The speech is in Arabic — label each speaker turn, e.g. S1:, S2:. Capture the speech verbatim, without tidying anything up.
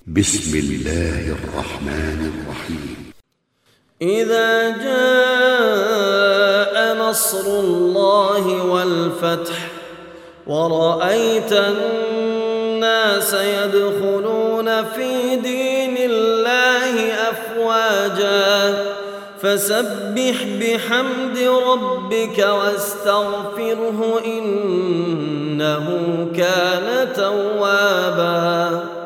S1: بسم الله الرحمن الرحيم.
S2: إذا جاء نصر الله والفتح ورأيت الناس يدخلون في دين الله أفواجا فسبح بحمد ربك واستغفره إنه كان توابا.